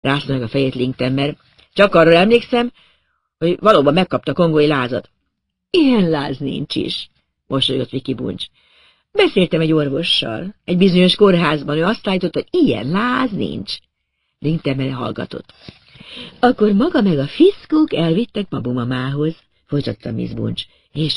Rászta meg a fejét Linktemmer. Csak arról emlékszem, hogy valóban megkapta kongói lázat. Ilyen láz nincs is, mosolygott Viki Buncs. Beszéltem egy orvossal, egy bizonyos kórházban, ő azt állította, hogy ilyen láz nincs. Linktemmer hallgatott. Akkor maga meg a fiszkók elvittek babumamához, folytatta Miss Bunch. És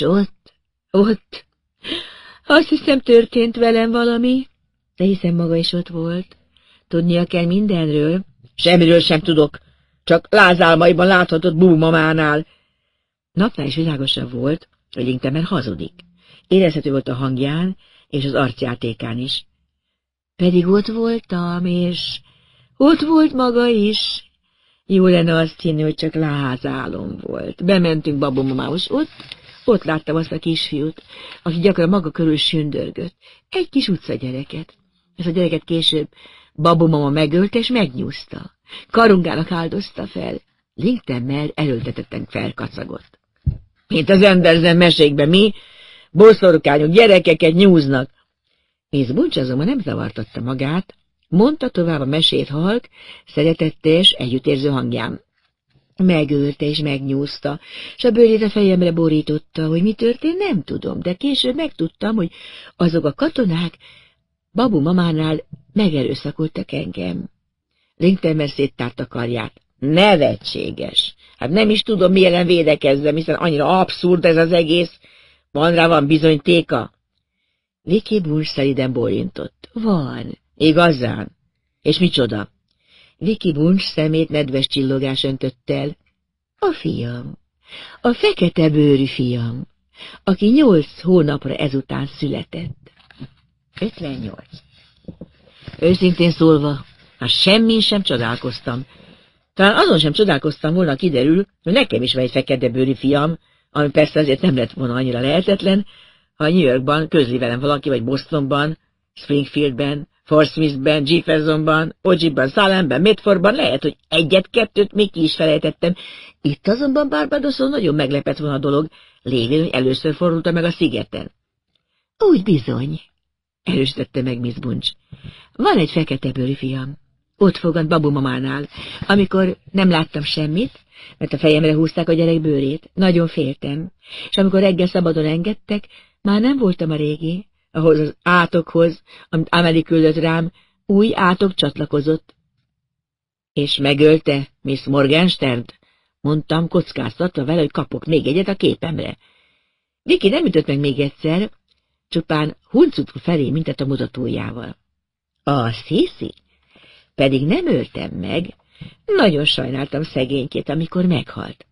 ott, azt hiszem történt velem valami, de hiszem maga is ott volt. Tudnia kell mindenről. Semmiről sem tudok, csak lázálmaiban láthatott babumamánál. Napnál is világosabb volt, hogy Linktemmer hazudik. Érezhető volt a hangján és az arcjátékán is. Pedig ott voltam, és ott volt maga is. Jó lenne azt hinni, hogy csak lázálom volt. Bementünk babumamához, ott láttam azt a kisfiút, aki gyakran maga körül sündörgött. Egy kis utcagyereket. Ez a gyereket később babumama megölte és megnyúzta. Karungának áldozta fel. Linktemmer erőltetetten felkacagott. Mint az emberzen mesékben mi, boszorkányok gyerekeket nyúznak. Miss Bunch azonban nem zavartatta magát, mondta tovább a mesét halk, szeretettés, együttérző hangján. Megölte és megnyúzta, s a bőrét a fejemre borította, hogy mi történt, nem tudom, de később megtudtam, hogy azok a katonák babumamánál megerőszakoltak engem. Linktemmer széttárta karját. Nevetséges! Hát nem is tudom, mi ellen védekezzem, hiszen annyira abszurd ez az egész. Van bizonytéka? Viki Bunch szeliden bólintott. Van. Igazán? És micsoda? Viki Bunch szemét nedves csillogás öntött el. A fiam. A fekete bőrű fiam, aki 8 hónapra ezután született. 58. Őszintén szólva, hát semmin sem csodálkoztam. Talán azon sem csodálkoztam volna, kiderül, hogy nekem is van egy fekete bőrű fiam, ami persze azért nem lett volna annyira lehetetlen, ha New Yorkban közli velem valaki, vagy Bostonban, Springfieldben, Fort Smithben, Jeffersonban, Ojibban, Salemben, Medfordban lehet, hogy egyet-kettőt még ki is felejtettem. Itt azonban Barbadoson nagyon meglepett volna a dolog, lévén, hogy először fordulta meg a szigeten. Úgy bizony, erősítette meg Miss Bunch. Van egy fekete bőrű fiam. Ott fogant babumamánál, amikor nem láttam semmit, mert a fejemre húzták a gyerek bőrét. Nagyon féltem, és amikor reggel szabadon engedtek, már nem voltam a régi, ahhoz az átokhoz, amit Amelie küldött rám, új átok csatlakozott. És megölte Miss Morgensternt? Mondtam, kockáztatva vele, hogy kapok még egyet a képemre. Viki nem ütött meg még egyszer, csupán huncut felé mintett a mutatójával. Azt hiszi? Pedig nem öltem meg, nagyon sajnáltam szegénykét, amikor meghalt.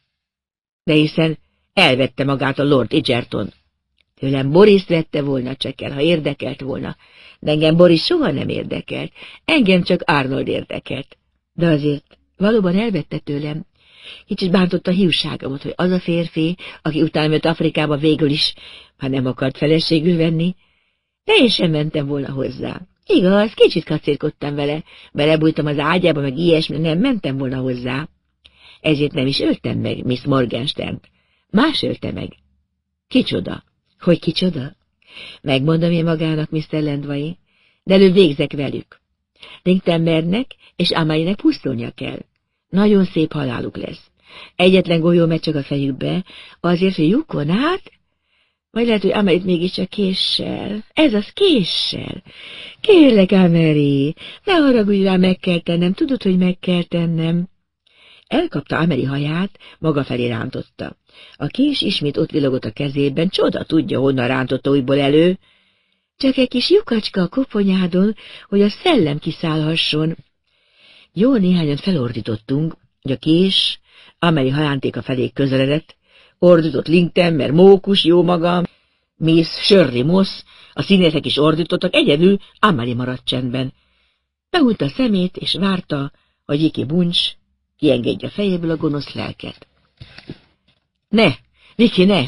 De hiszen elvette magát a Lord Edgerton. Tőlem Boris vette volna csak el, ha érdekelt volna, de engem Boris soha nem érdekelt, engem csak Arnold érdekelt. De azért valóban elvette tőlem. Kicsit bántotta a hiúságomat, hogy az a férfi, aki utána jött Afrikába végül is, ha nem akart feleségül venni, de én sem mentem volna hozzá. Igaz, kicsit kacérkodtam vele, belebújtam az ágyába, meg ilyesmi, nem mentem volna hozzá. Ezért nem is öltem meg Miss Morgensternt. Más ölte meg. Kicsoda? Hogy kicsoda? Megmondom én magának, Mr. Landvai, de előbb végzek velük. Linktemmernek és Amelie-nek pusztulnia kell. Nagyon szép haláluk lesz. Egyetlen golyó megy csak a fejükbe, azért, hogy lyukon át, vagy lehet, hogy Amelie-t mégiscsak késsel. Ez az késsel. Kérlek, Amelie, ne haragudj rá, meg kell tennem, tudod, hogy meg kell tennem. Elkapta Amelie haját, maga felé rántotta. A kés ismét ott villogott a kezében, csoda tudja, honnan rántotta újból elő. Csak egy kis lyukacska a koponyádon, hogy a szellem kiszállhasson. Jó néhányan felordítottunk, hogy a kés Amelie halántéka felé közeledett, ordított Linktemmer, Mókus, jó magam, Miss Shirley Moss, a színészek is ordítottak, egyedül Amelie maradt csendben. Behunta a szemét, és várta, hogy Viki Bunch kiengedje a fejéből a gonosz lelket. Ne, Viki, ne!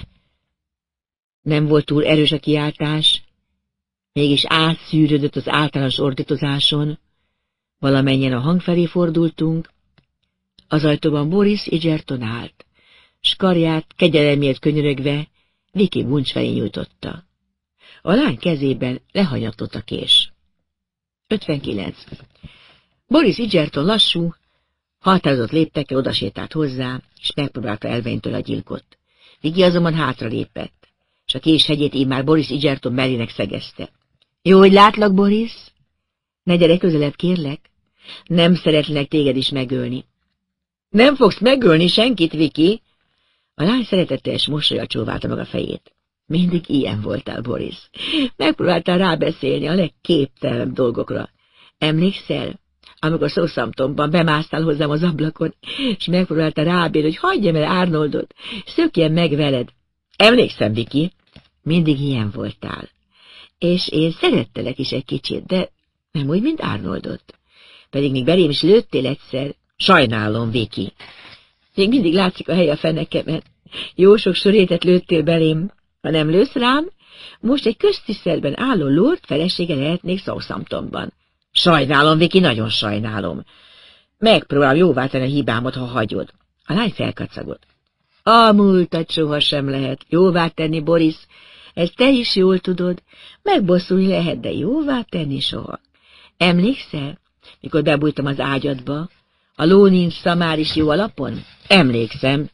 Nem volt túl erős a kiáltás, mégis átszűrődött az általános ordítozáson. Valamennyien a hang felé fordultunk. Az ajtóban Boris Edgerton állt, s karját kegyelemmért könyörögve Viki Bunch felé nyújtotta. A lány kezében lehanyatott a kés. 59. Boris Edgerton lassú, határozott léptekkel odasétált hozzá, és megpróbálta elvenni tőle a gyilkot. Vicky azonban hátra lépett, és a kés hegyét így már Boris Edgerton mellének szegezte. Jó, hogy látlak, Boris? Ne gyere közelebb, kérlek. Nem szeretnék téged is megölni. Nem fogsz megölni senkit, Vicky? A lány szeretetteljes mosollyal csóválta meg a fejét. Mindig ilyen voltál, Boris. Megpróbáltál rábeszélni a legképtelenebb dolgokra. Emlékszel, amikor Southamptonban bemásztál hozzám az ablakon, és megpróbáltál rábérni, hogy hagyjam el Arnoldot, és szökjem meg veled. Emlékszem, Vicky, mindig ilyen voltál. És én szerettelek is egy kicsit, de nem úgy, mint Arnoldot. Pedig még belém is lőttél egyszer. Sajnálom, Vicky. Még mindig látszik a hely a fenekemen. Jó sok sörétet lőttél belém. Ha nem lősz rám, most egy köztiszteletben álló lord felesége lehetnék Southamptonban. Sajnálom, Vicky, nagyon sajnálom. Megpróbálom jóvá tenni a hibámat, ha hagyod. A lány felkacagott. A múltat sohasem lehet jóvá tenni, Boris. Ezt te is jól tudod. Megbosszulni lehet, de jóvá tenni soha. Emlékszel, mikor bebújtam az ágyadba? A ló nincs szamár is jó alapon? Emlékszem.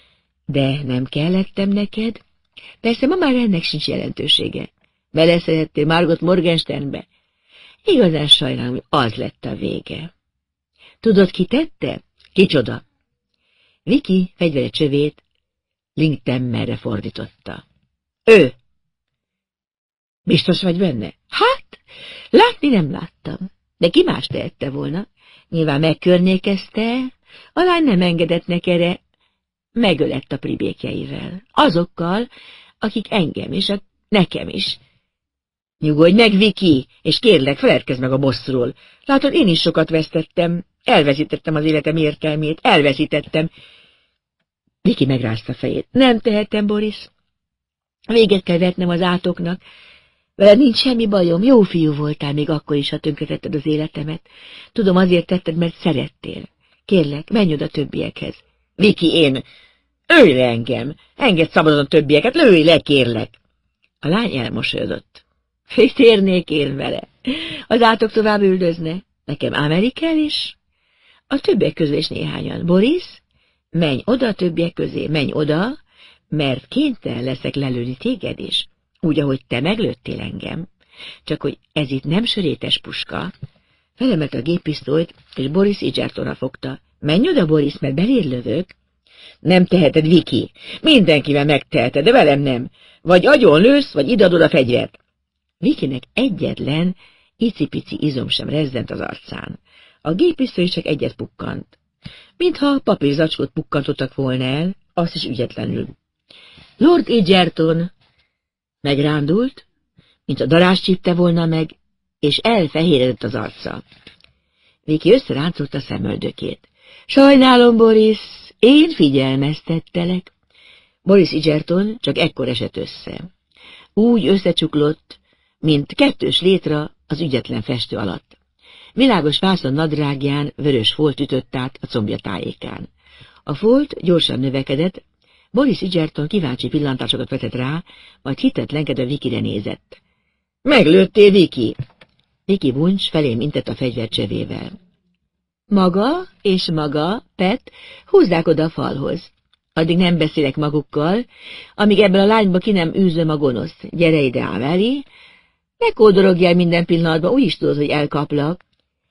De nem kellettem neked? Persze, ma már ennek sincs jelentősége. Beleszerettél Margot Morgensternbe? Igazán sajnálom, hogy az lett a vége. Tudod, ki tette? Kicsoda? Vicky fegyvere csövét Linktemmerre fordította. Ő! Biztos vagy benne? Hát, látni nem láttam. De ki más tehette volna? Nyilván megkörnyékezte, a lány nem engedett nekere, megölett a pribékjeivel. Azokkal, akik engem és nekem is. Nyugodj meg, Vicky, és kérlek, feledkezz meg a bosszról. Látod, én is sokat vesztettem, elveszítettem az életem értelmét, elveszítettem. Vicky megrázta fejét. Nem tehettem, Boris. Véget kell vetnem az átoknak. Veled nincs semmi bajom, jó fiú voltál még akkor is, ha tönkretetted az életemet. Tudom, azért tetted, mert szerettél. Kérlek, menj oda többiekhez. Vicky, én... Ölj le engem! Engedd szabadon a többieket, lőj le, kérlek! A lány elmosolyodott. Mit érnék én vele? Az átok tovább üldözne. Nekem Amerikál is? A többiek közül is néhányan. Boris, menj oda a többiek közé, menj oda, mert kénytelen leszek lelőni téged is. Úgy, ahogy te meglőttél engem. Csak hogy ez itt nem sörétes puska. Felemelt a géppisztolyt, és Boris Edgertonra fogta. Menj oda, Boris, mert beléd lövök. Nem teheted, Vicky. Mindenkivel megteheted, de velem nem. Vagy agyon lősz, vagy ideadod a fegyvert. Vickynek egyetlen, icipici izom sem rezzent az arcán. A géppisztoly csak egyet pukkant. Mintha papírzacskót pukkantottak volna el, azt is ügyetlenül. Lord Edgerton megrándult, mint a darás csípte volna meg, és elfehéredett az arca. Vicky összeráncolta a szemöldökét. Sajnálom, Boris, én figyelmeztettelek. Boris Edgerton csak ekkor esett össze. Úgy összecsuklott, mint kettős létra az ügyetlen festő alatt. Világos vászon nadrágján vörös folt ütött át a combja tájékán. A folt gyorsan növekedett, Boris Edgerton kíváncsi pillantásokat vetett rá, majd hitetlenkedve Vickire nézett. Meglőttél, Vicky! Vicky Bunch felém intett a fegyvercsevével. Maga és maga, Pet, húzzák oda a falhoz. Addig nem beszélek magukkal, amíg ebből a lányba ki nem űzöm a gonosz. Gyere ide, Amelie, ne kódorogjál minden pillanatban, úgyis tudod, hogy elkaplak.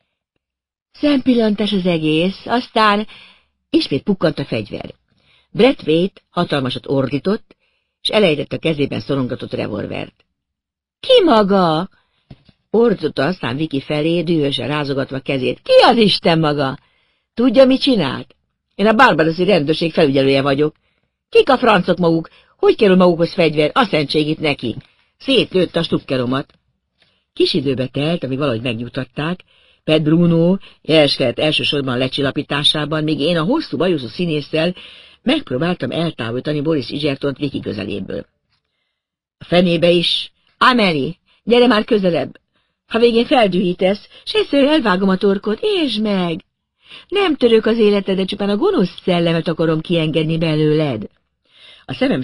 Szempillantás az egész, aztán ismét pukkant a fegyver. Brett Waite hatalmasat ordított, és elejtett a kezében szorongatott revolvert. Ki maga? Ordította aztán Vicky felé, dühösen rázogatva kezét. Ki az Isten maga? Tudja, mit csinált? Én a Barbarosi rendőrség felügyelője vagyok. Kik a francok maguk? Hogy kerül magukhoz fegyver? A szentségit neki. Szétlőtt a stukkeromat. Kis időbe telt, amíg valahogy megnyugtatták. Pet Bruno jeleskedett elsősorban a lecsillapításában, míg én a hosszú bajuszú színésszel megpróbáltam eltávolítani Boris Edgertont Vicky közeléből. A fenébe is. Amelie, gyere már közelebb! Ha végén feldühítesz, s egyszer elvágom a torkot, értsd meg! Nem török az életed, de csupán a gonosz szellemet akarom kiengedni belőled. A szemem